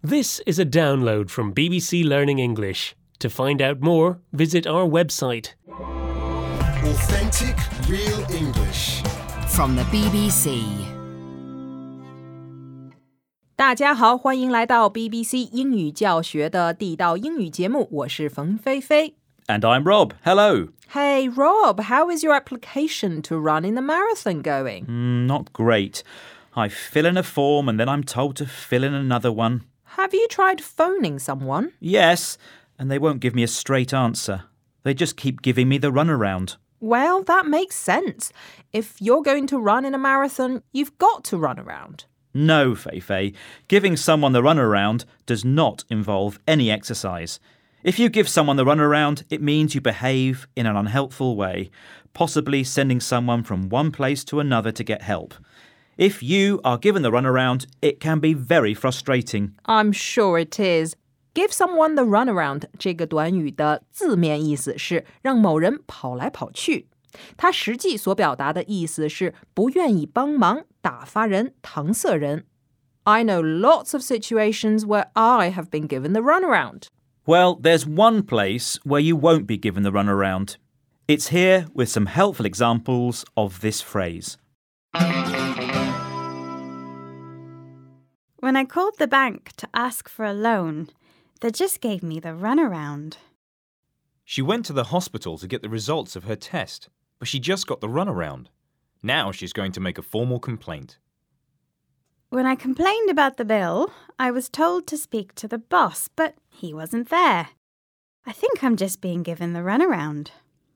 This is a download from BBC Learning English. To find out more, visit our website. Authentic, real English. From the BBC. 大家好，欢迎来到 BBC 英语教学的地道英语节目，我是冯菲菲。 And I'm Rob. Hello. Hey Rob, how is your application to run in the marathon going? Not great. I fill in a form and then I'm told to fill in another one. Have you tried phoning someone? Yes, and they won't give me a straight answer. They just keep giving me the runaround. Well, that makes sense. If you're going to run in a marathon, you've got to run around. No, Fei-Fei. Giving someone the runaround does not involve any exercise. If you give someone the runaround, it means you behave in an unhelpful way, possibly sending someone from one place to another to get help. If you are given the runaround, it can be very frustrating. I'm sure it is. Give someone the runaround 这个短语的字面意思是让某人跑来跑去。它实际所表达的意思是不愿意帮忙、打发人、搪塞人。I know lots of situations where I have been given the runaround. Well, there's one place where you won't be given the runaround. It's here with some helpful examples of this phrase. When I called the bank to ask for a loan, they just gave me the runaround. She went to the hospital to get the results of her test, but she just got the runaround. Now she's going to make a formal complaint. When I complained about the bill, I was told to speak to the boss, but he wasn't there. I think I'm just being given the runaround.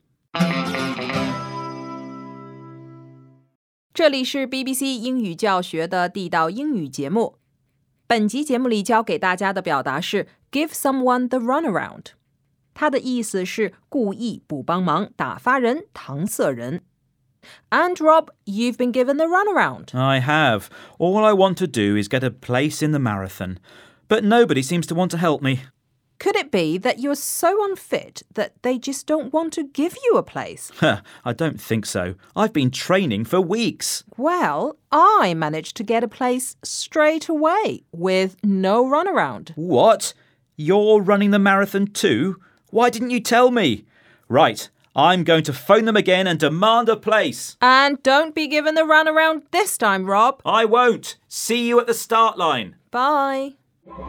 这里是 BBC 英语教学的地道英语节目。本集节目里教给大家的表达是 give someone the runaround。它的意思是故意不帮忙、打发人、搪塞人。And Rob, you've been given the runaround. I have. All I want to do is get a place in the marathon. But nobody seems to want to help me. Could it be that you're so unfit that they just don't want to give you a place? I don't think so. I've been training for weeks. Well, I managed to get a place straight away with no runaround. What? You're running the marathon too? Why didn't you tell me? Right, I'm going to phone them again and demand a place. And don't be given the runaround this time, Rob. I won't. See you at the start line. Bye.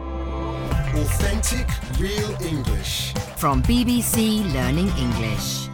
Authentic, real English. From BBC Learning English.